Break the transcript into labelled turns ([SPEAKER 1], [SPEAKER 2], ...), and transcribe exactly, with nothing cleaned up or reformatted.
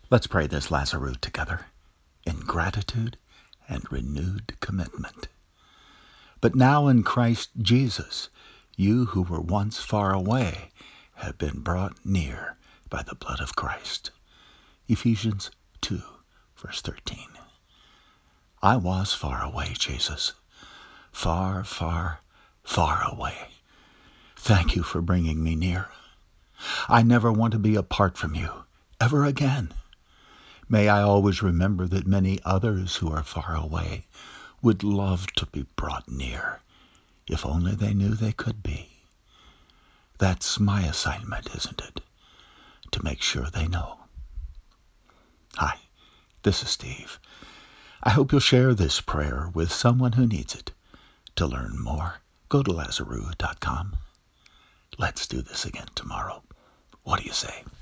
[SPEAKER 1] Let's pray this Lazarus together in gratitude and renewed commitment. But now in Christ Jesus, you who were once far away have been brought near by the blood of Christ. Ephesians two, verse thirteen. I was far away, Jesus. Far, far, far away. Thank you for bringing me near. I never want to be apart from you, ever again. May I always remember that many others who are far away would love to be brought near, if only they knew they could be. That's my assignment, isn't it? To make sure they know. Hi, this is Steve. I hope you'll share this prayer with someone who needs it. To learn more, go to Lazarus dot com. Let's do this again tomorrow. What do you say?